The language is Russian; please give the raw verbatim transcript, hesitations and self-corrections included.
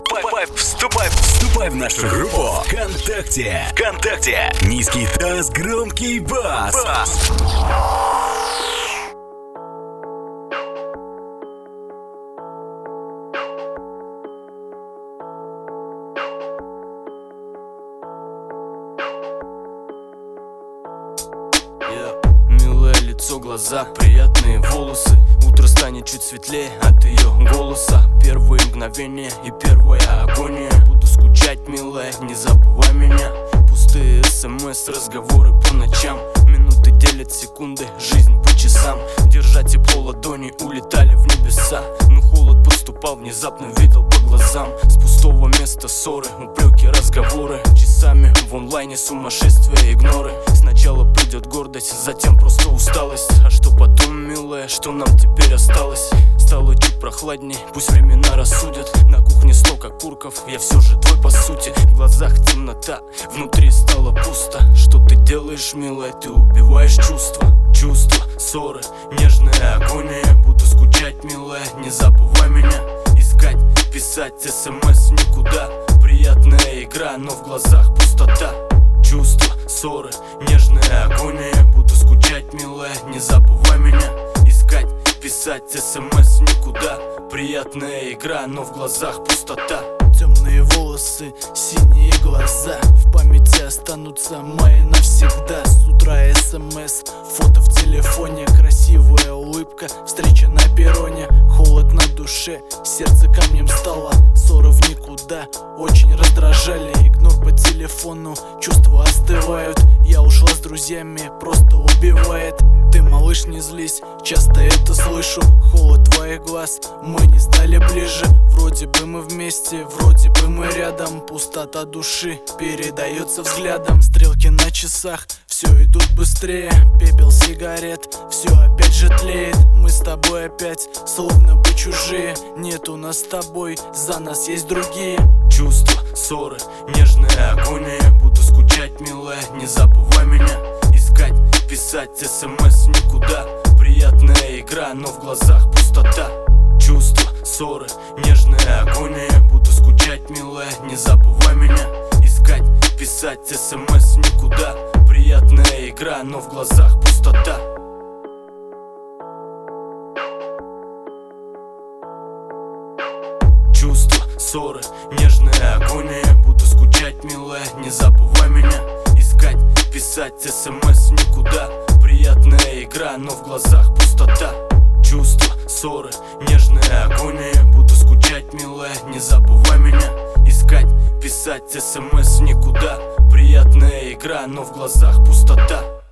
Вступай, вступай, вступай в нашу группу ВКонтакте. ВКонтакте. Низкий таз, громкий бас. бас. Милое лицо, глаза, приятные волосы. Утро станет чуть светлее от ее голоса. Первые мгновения и первая агония. Буду скучать, милая, не забывай меня. Пустые смс, разговоры по ночам. Минуты делят секунды, жизнь по часам. Держа тепло ладони, улетали в небеса. Но холод подступал, внезапно видел по глазам. С пустого места ссоры, упреки, разговоры. Часами в онлайне сумасшествие, игноры. Сначала придет гордость, затем просто усталость. А что потом, милая, что нам теперь осталось? Стало чуть прохладней, пусть времена рассудят. На кухне столько окурков, я все же твой по сути. В глазах темнота, внутри стало пусто. Что ты делаешь, милая, ты убиваешь чувства. Чувства, ссоры, нежная агония. Буду скучать, милая, не забывай меня. Искать, писать смс никуда. Приятная игра, но в глазах пустота. Чувства, ссоры, нежная агония. Буду скучать, милая, не забывай меня. Искать, писать смс никуда. Приятная игра, но в глазах пустота. Темные волосы, синие глаза. В памяти останутся мои навсегда. С утра смс, фото в телефоне. Красивая улыбка, встреча на перроне. Холод на душе, сердце камнем стало. Ссоры в никуда, очень раздражали. Игнор по телефону, чувства остывают. Я ушла с друзьями, просто убивает. Ты, малыш, не злись, часто это слышу. Холод твоих глаз, мы не стали ближе. Вроде бы мы вместе, вроде бы мы рядом. Пустота души передается взглядом. Стрелки на часах, все идут быстрее. Пепел сигарет, все опять же тлеет. Мы с тобой опять, словно бы чужие. Нет у нас с тобой, за нас есть другие. Чувства, ссоры, нежная агония. Буду скучать, милая, не забывай меня. Искать, писать смс никуда. Приятная игра, но в глазах пустота. Чувства, ссоры, нежная агония. Буду скучать, милая, не забывай меня. Искать, писать смс никуда. Приятная игра, но в глазах пустота. Чувства, ссоры, нежная агония. Буду скучать, милая, не забывай меня. Искать, писать смс никуда. Приятная игра, но в глазах пустота. Чувства, ссоры, нежная агония. Буду скучать, милая, не забывай меня. Искать, писать смс никуда. Приятная игра, но в глазах пустота.